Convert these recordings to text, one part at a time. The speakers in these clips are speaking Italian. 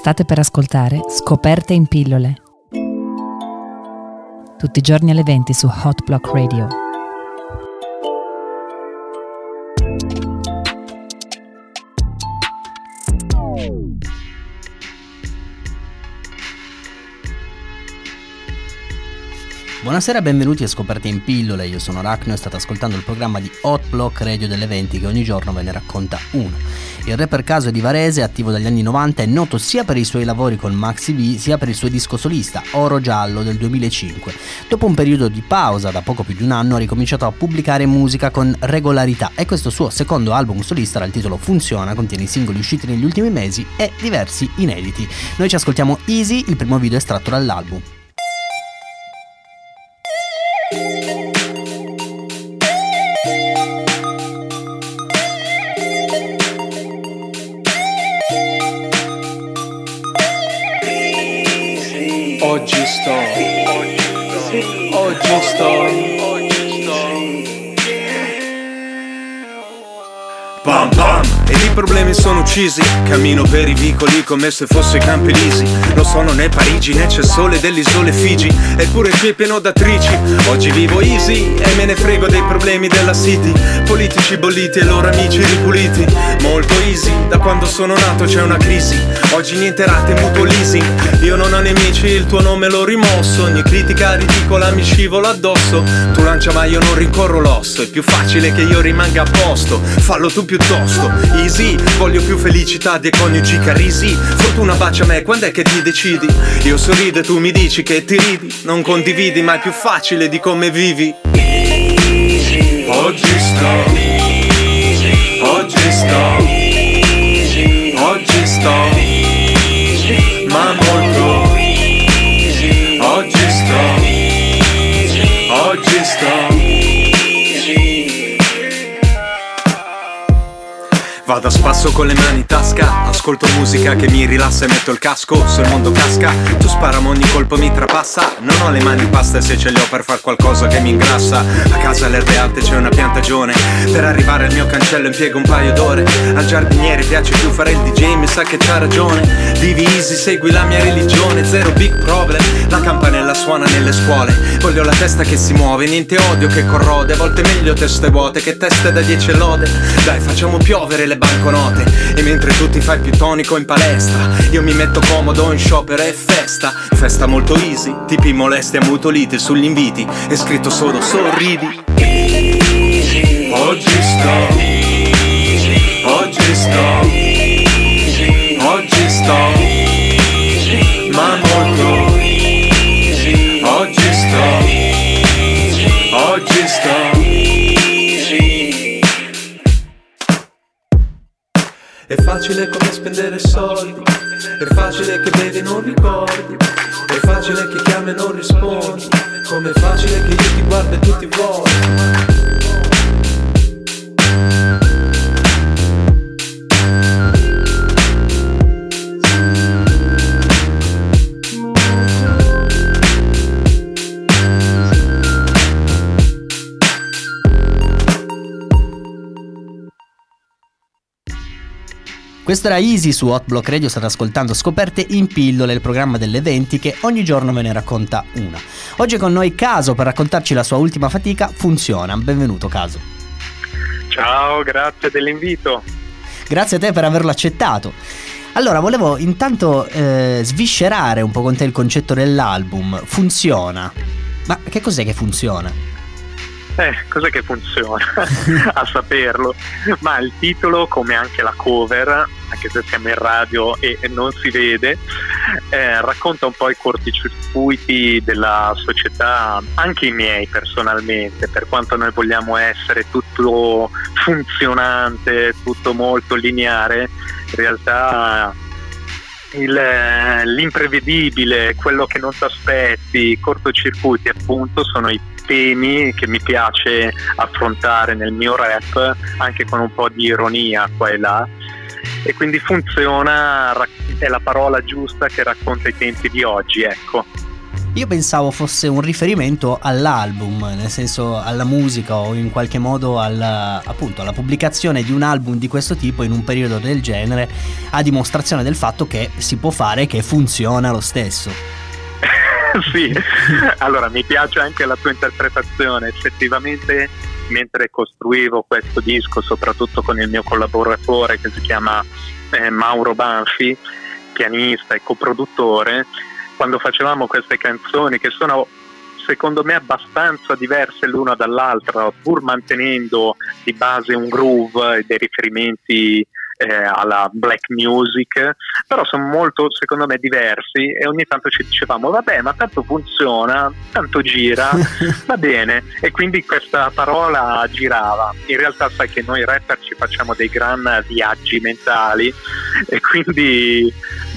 State per ascoltare Scoperte in pillole. Tutti i giorni alle 20 su Hot Block Radio. Buonasera e benvenuti a Scoperte in pillole, io sono Rachno e state ascoltando il programma di Hot Block Radio delle 20 che ogni giorno ve ne racconta uno. Il rapper Caso è di Varese, attivo dagli anni 90, è noto sia per i suoi lavori con Maxi B sia per il suo disco solista Oro Giallo del 2005. Dopo un periodo di pausa da poco più di un anno ha ricominciato a pubblicare musica con regolarità e questo suo secondo album solista dal titolo Funziona contiene i singoli usciti negli ultimi mesi e diversi inediti. Noi ci ascoltiamo Easy, il primo video estratto dall'album. Oggi Pam pam, ed i problemi sono uccisi. Cammino per i vicoli come se fosse Campelisi. Non sono né Parigi né c'è sole delle isole Figi. Eppure qui è pieno d'attrici. Oggi vivo easy e me ne frego dei problemi della city. Politici bolliti e loro amici ripuliti. Molto easy, da quando sono nato c'è una crisi. Oggi niente rate, mutuo leasing. Io non ho nemici, il tuo nome l'ho rimosso. Ogni critica ridicola mi scivola addosso. Tu lancia ma io non rincorro l'osso. È più facile che io rimanga a posto. Fallo tu piuttosto, easy. Voglio più felicità dei coniugi carisi. Fortuna bacia me, quando è che ti decidi? Io sorrido e tu mi dici che ti ridi. Non condividi, ma è più facile di come vivi. Oggi sto ma molto. Oggi sto vado a spasso con le mani in tasca, ascolto musica che mi rilassa e metto il casco. Se il mondo casca, tu spara ma ogni colpo mi trapassa. Non ho le mani in pasta e se ce le ho per far qualcosa che mi ingrassa. A casa all'erbe alte c'è una piantagione. Per arrivare al mio cancello impiego un paio d'ore. Al giardiniere piace più fare il DJ, mi sa che c'ha ragione. Vivi easy, segui la mia religione, zero big problem. La campanella suona nelle scuole. Voglio la testa che si muove, niente odio che corrode. A volte meglio teste vuote che teste da 10 lode. Dai, facciamo piovere le banconote. E mentre tu ti fai più tonico in palestra, io mi metto comodo in sciopero e festa. Festa molto easy, tipi molesti ammutoliti sugli inviti. È scritto solo sorridi. Oggi sto ma molto. Oggi sto È facile come spendere soldi, è facile che bevi e non ricordi, è facile che chiami e non rispondi, com'è facile che io ti guardo e tu ti vuoi. Questo era Easy su Hot Block Radio, state ascoltando Scoperte in pillole, il programma delle 20 che ogni giorno ve ne racconta una. Oggi è con noi Caso per raccontarci la sua ultima fatica, Funziona. Benvenuto Caso. Ciao, grazie dell'invito. Grazie a te per averlo accettato. Allora, volevo intanto sviscerare un po' con te il concetto dell'album, Funziona. Ma che cos'è che funziona? Cos'è che funziona? A saperlo. Ma il titolo, come anche la cover, anche se siamo in radio e non si vede, racconta un po' i corticircuiti della società, anche i miei personalmente, per quanto noi vogliamo essere tutto funzionante, tutto molto lineare, in realtà l'imprevedibile, quello che non ti aspetti, i cortocircuiti appunto sono i temi che mi piace affrontare nel mio rap, anche con un po' di ironia qua e là, e quindi funziona, è la parola giusta che racconta i tempi di oggi, ecco. Io pensavo fosse un riferimento all'album, nel senso alla musica o in qualche modo appunto alla pubblicazione di un album di questo tipo in un periodo del genere, a dimostrazione del fatto che si può fare, che funziona lo stesso. Sì, allora mi piace anche la tua interpretazione. Effettivamente, mentre costruivo questo disco, soprattutto con il mio collaboratore che si chiama Mauro Banfi, pianista e coproduttore, quando facevamo queste canzoni che sono secondo me abbastanza diverse l'una dall'altra, pur mantenendo di base un groove e dei riferimenti alla black music, però sono molto secondo me diversi, e ogni tanto ci dicevamo vabbè, ma tanto funziona, tanto gira, va bene, e quindi questa parola girava. In realtà sai che noi rapper ci facciamo dei gran viaggi mentali, e quindi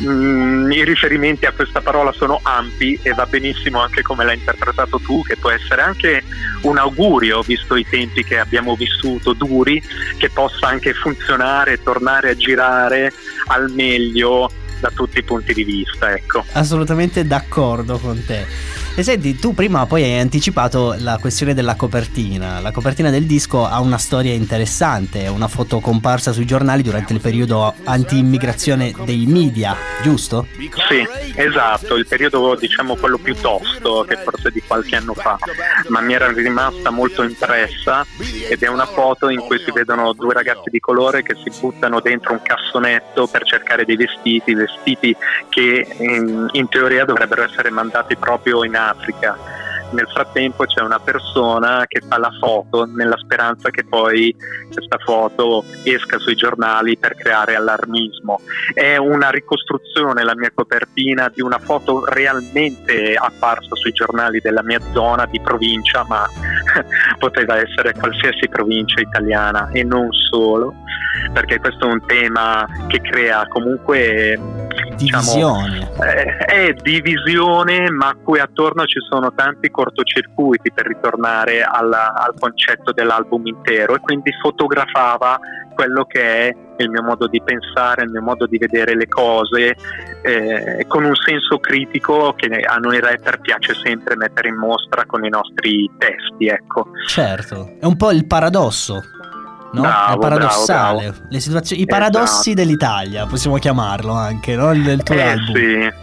i riferimenti a questa parola sono ampi, e va benissimo anche come l'hai interpretato tu, che può essere anche un augurio, visto i tempi che abbiamo vissuto duri, che possa anche funzionare, tornare a girare al meglio da tutti i punti di vista, ecco. Assolutamente d'accordo con te. E senti, tu prima poi hai anticipato la questione della copertina. La copertina del disco ha una storia interessante, è una foto comparsa sui giornali durante il periodo anti-immigrazione dei media, giusto? Sì, esatto, il periodo diciamo quello più tosto, che forse di qualche anno fa, ma mi era rimasta molto impressa, ed è una foto in cui si vedono due ragazzi di colore che si buttano dentro un cassonetto per cercare dei vestiti che in teoria dovrebbero essere mandati proprio in Africa. Nel frattempo c'è una persona che fa la foto nella speranza che poi questa foto esca sui giornali per creare allarmismo. È una ricostruzione, la mia copertina, di una foto realmente apparsa sui giornali della mia zona di provincia, ma poteva essere qualsiasi provincia italiana e non solo, perché questo è un tema che crea comunque divisione. È divisione, ma qui attorno ci sono tanti cortocircuiti, per ritornare al concetto dell'album intero, e quindi fotografava quello che è il mio modo di pensare, il mio modo di vedere le cose, con un senso critico che a noi rapper piace sempre mettere in mostra con i nostri testi, ecco. Certo, è un po' il paradosso, no? Bravo, è paradossale. bravo. Le situazioni, i paradossi dell'Italia, possiamo chiamarlo anche, no? Il tuo album. Sì.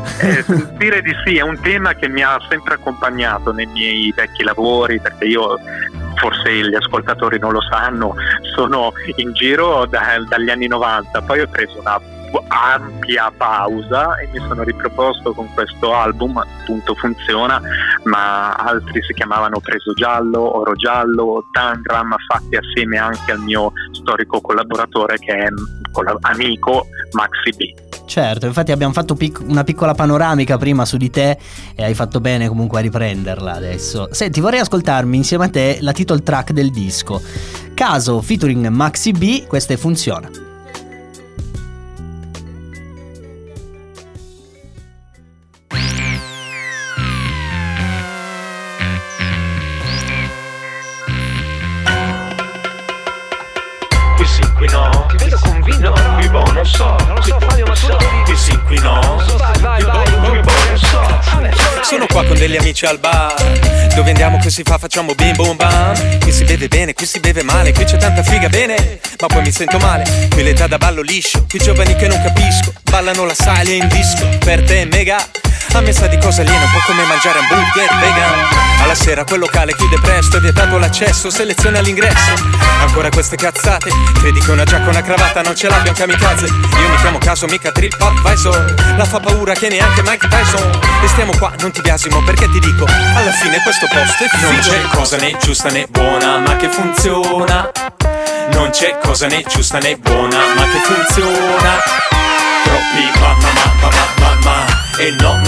Dire di sì, è un tema che mi ha sempre accompagnato nei miei vecchi lavori, perché io, forse gli ascoltatori non lo sanno, sono in giro dagli anni 90, poi ho preso una ampia pausa e mi sono riproposto con questo album, appunto Funziona, ma altri si chiamavano Preso Giallo, Oro Giallo, Tangram, fatti assieme anche al mio storico collaboratore che è amico Maxi B. Certo, infatti abbiamo fatto una piccola panoramica prima su di te e hai fatto bene comunque a riprenderla adesso. Senti, vorrei ascoltarmi insieme a te la title track del disco. Caso featuring Maxi B, questa è Funziona. Qui sì, qui no, ti vedo convinto, qui boh, non so Fabio, ma qui sì, qui no, vai, qui boh, non so. Sono qua con degli amici al bar, dove andiamo che si facciamo bim bom bam. Qui si beve bene, qui si beve male, qui c'è tanta figa bene, ma poi mi sento male. Qui l'età da ballo liscio, qui giovani che non capisco, ballano la silent disco, per te mega. A me sa di cosa aliena, un po' come mangiare hamburger vegan. Alla sera quel locale chiude presto, è vietato l'accesso, seleziona l'ingresso. Ancora queste cazzate, credi che una giacca o una cravatta non ce l'abbia un kamikaze? Io mi chiamo Caso, mica Trip Advisor. La fa paura che neanche Mike Tyson. E stiamo qua, non ti biasimo perché ti dico, alla fine questo posto è figo. Non c'è cosa né giusta né buona, ma che funziona. Non c'è cosa né giusta né buona, ma che funziona. Troppi ma e no,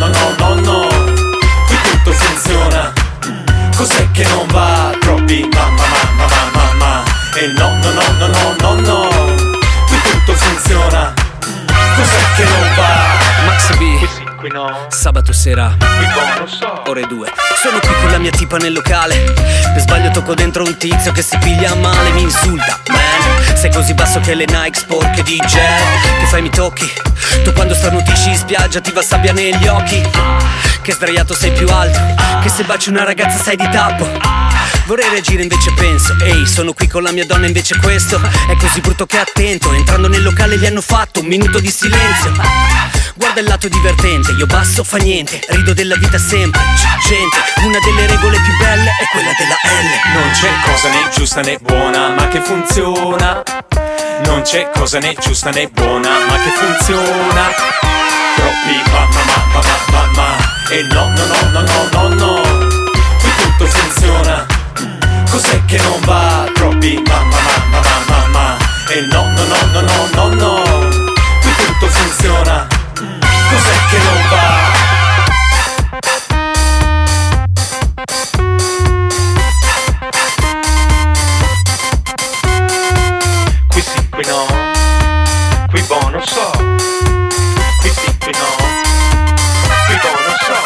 qui tutto funziona. Cos'è che non va? Troppi ma e no, qui tutto funziona. Cos'è che non va? Max B, qui no. Sabato sera, qui non so. Ore 2. Sono qui con la mia tipa nel locale. Per sbaglio tocco dentro un tizio che si piglia male, mi insulta, man. sei così basso che le Nike sporche DJ, che fai mi tocchi. Tu quando starnutisci in spiaggia ti va sabbia negli occhi. Che sdraiato sei più alto, che se baci una ragazza sei di tappo. Vorrei reagire invece penso, ehi sono qui con la mia donna invece questo è così brutto che attento. Entrando nel locale gli hanno fatto un minuto di silenzio. Guarda il lato divertente, io basso fa niente, rido della vita sempre, c'è gente. Una delle regole più belle è quella della L. Non c'è cosa né giusta né buona, ma che funziona. Non c'è cosa né giusta né buona, ma che funziona. Troppi ma e no, qui tutto funziona. Cos'è che non va? Troppi ma e no, qui tutto funziona. Cos'è che non va? Qui sì, qui no, qui boh non so. Qui sì, qui no, qui boh non so.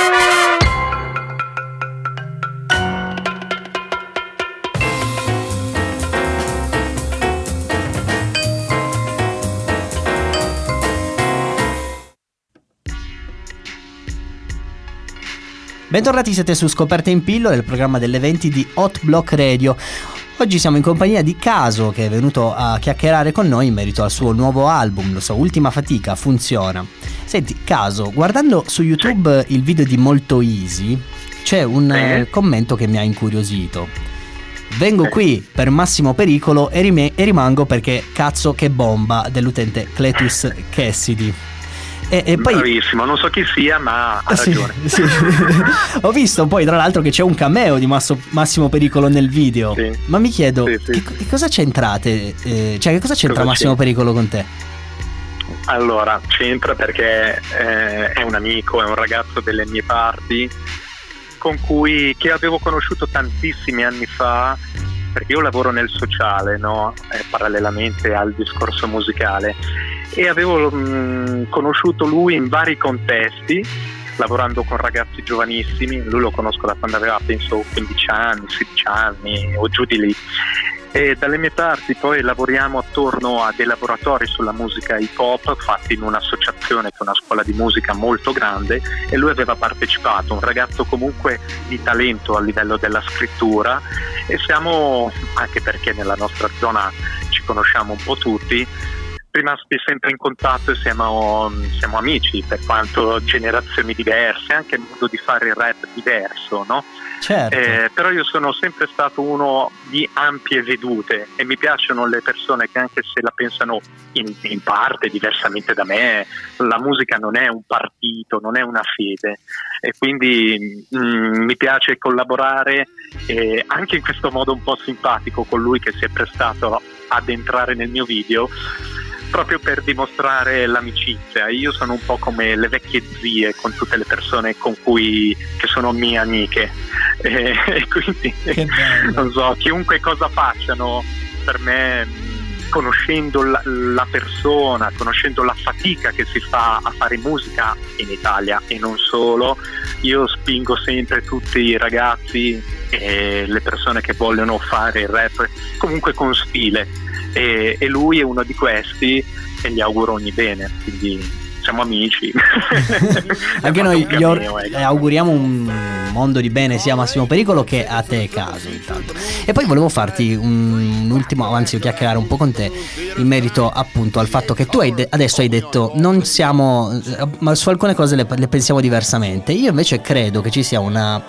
Bentornati, siete su Scoperte in Pillole, il programma delle 20 di Hot Block Radio. Oggi siamo in compagnia di Caso, che è venuto a chiacchierare con noi in merito al suo nuovo album, la sua ultima fatica, Funziona. Senti, Caso, guardando su YouTube il video di Molto Easy, c'è un commento che mi ha incuriosito. Vengo qui per massimo pericolo e rimango perché cazzo che bomba, dell'utente Cletus Cassidy. E poi, bravissimo, non so chi sia, ma ha ragione. Sì. Ho visto poi tra l'altro che c'è un cameo di Massimo Pericolo nel video. Sì. Ma mi chiedo, che cosa c'entrate? Cioè, che cosa c'entra Massimo Pericolo con te? Allora, c'entra perché è un amico, è un ragazzo delle mie parti che avevo conosciuto tantissimi anni fa, perché io lavoro nel sociale, no? Parallelamente al discorso musicale, e avevo conosciuto lui in vari contesti, lavorando con ragazzi giovanissimi. Lui lo conosco da quando aveva penso 15 anni, 16 anni o giù di lì, e dalle mie parti poi lavoriamo attorno a dei laboratori sulla musica hip hop fatti in un'associazione che è una scuola di musica molto grande, e lui aveva partecipato, un ragazzo comunque di talento a livello della scrittura, e siamo, anche perché nella nostra zona ci conosciamo un po' tutti, rimasti sempre in contatto e siamo amici, per quanto generazioni diverse, anche il modo di fare il rap diverso, no? Certo. Però io sono sempre stato uno di ampie vedute e mi piacciono le persone che, anche se la pensano in parte diversamente da me, la musica non è un partito, non è una fede, e quindi mi piace collaborare anche in questo modo un po' simpatico con lui, che si è prestato ad entrare nel mio video proprio per dimostrare l'amicizia. Io sono un po' come le vecchie zie con tutte le persone che sono mie amiche, e quindi non so, chiunque cosa facciano, per me, conoscendo la persona, conoscendo la fatica che si fa a fare musica in Italia e non solo, io spingo sempre tutti i ragazzi e le persone che vogliono fare il rap comunque con stile, e lui è uno di questi, e gli auguro ogni bene, quindi siamo amici. Anche noi auguriamo un mondo di bene sia a Massimo Pericolo che a te, Caso, intanto. E poi volevo farti un ultimo, anzi chiacchierare un po' con te in merito appunto al fatto che tu adesso hai detto non siamo, ma su alcune cose le pensiamo diversamente. Io invece credo che ci sia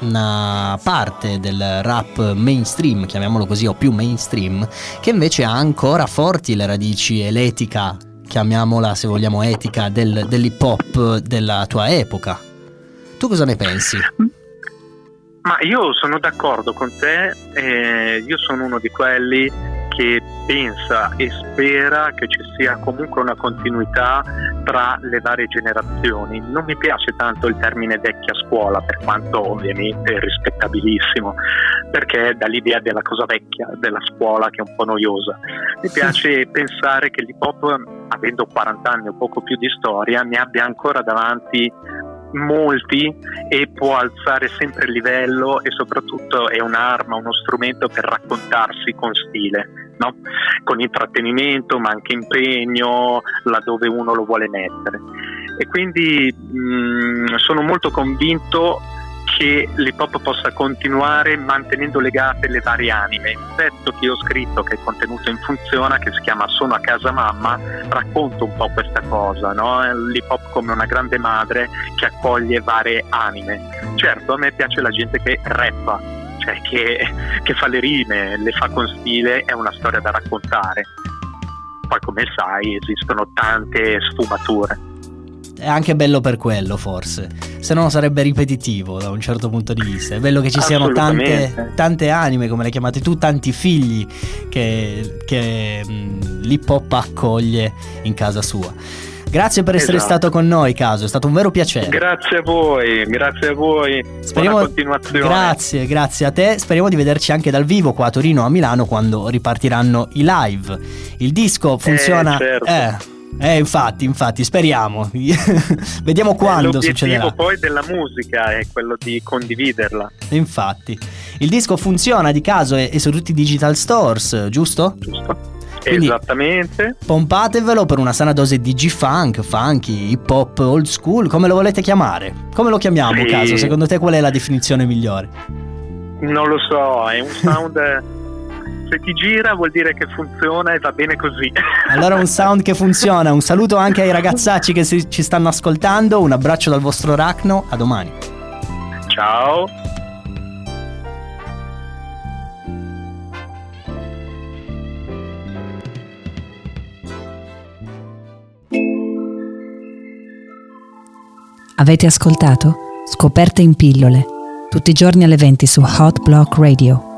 una parte del rap mainstream, chiamiamolo così, o più mainstream, che invece ha ancora forti le radici e l'etica, chiamiamola se vogliamo etica, dell'hip hop della tua epoca. Tu cosa ne pensi? Ma io sono d'accordo con te, io sono uno di quelli che pensa e spera che ci sia comunque una continuità tra le varie generazioni. Non mi piace tanto il termine vecchia scuola, per quanto ovviamente è rispettabilissimo, perché dà l'idea della cosa vecchia, della scuola, che è un po' noiosa. Mi piace pensare che l'hip hop, avendo 40 anni o poco più di storia, ne abbia ancora davanti molti e può alzare sempre il livello, e soprattutto è un'arma, uno strumento per raccontarsi con stile, no? Con intrattenimento ma anche impegno laddove uno lo vuole mettere. E quindi sono molto convinto che l'hip hop possa continuare mantenendo legate le varie anime. Il pezzo che io ho scritto, che è contenuto in Funziona, che si chiama Sono a casa mamma, racconta un po' questa cosa, no? L'hip hop come una grande madre che accoglie varie anime. Certo, a me piace la gente che rappa, cioè che fa le rime, le fa con stile, è una storia da raccontare. Poi, come sai, esistono tante sfumature. È anche bello per quello, forse, se no sarebbe ripetitivo da un certo punto di vista. È bello che ci siano tante anime, come le chiamate tu, tanti figli che l'hip hop accoglie in casa sua. Buona essere stato con noi, Caso, è stato un vero piacere. Grazie a voi. Buona continuazione. Grazie a te. Speriamo di vederci anche dal vivo qua a Torino o a Milano quando ripartiranno i live. Il disco funziona. Certo. Infatti, speriamo. Vediamo quando succederà. L'obiettivo poi della musica è quello di condividerla. Infatti, il disco Funziona di Caso è su tutti i digital stores, giusto? Giusto. Quindi, esattamente. Pompatevelo per una sana dose di G-Funk, funky, hip hop, old school, come lo volete chiamare? Come lo chiamiamo, Caso? Secondo te qual è la definizione migliore? Non lo so, è un sound... Se ti gira vuol dire che funziona e va bene così. Allora un sound che funziona. Un saluto anche ai ragazzacci che ci stanno ascoltando. Un abbraccio dal vostro Rachno. A domani. Ciao. Avete ascoltato Scoperte in pillole, tutti i giorni alle 20 su Hot Block Radio.